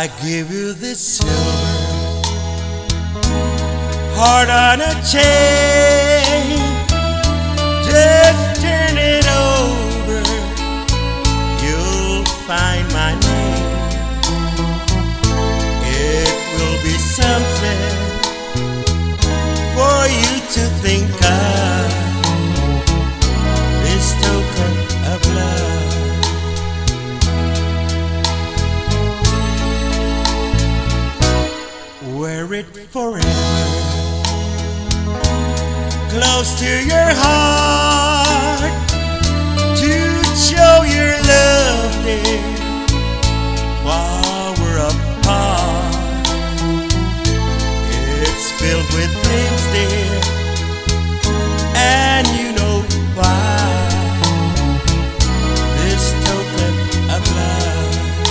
I give you this silver heart on a chain. Just turn it over, you'll find my name. It will be something for you to think of, this token of love. Wear it forever, close to your heart, to show your love, dear, while we're apart. It's filled with dreams, dear, and you know why. This token of love.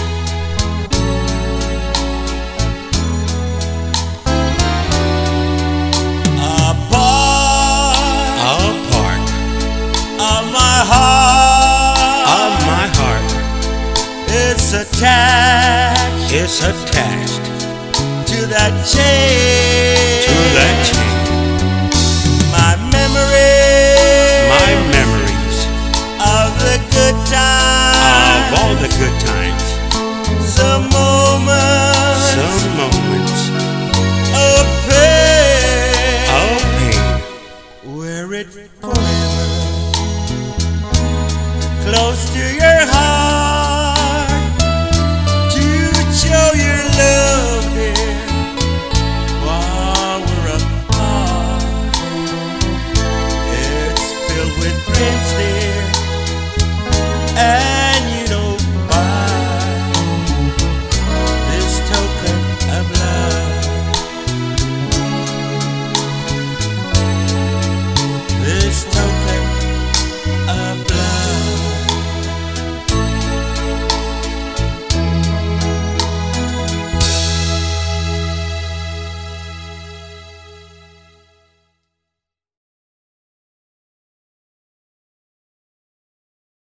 It's attached to that chain. My memories of the good times, of all the good times.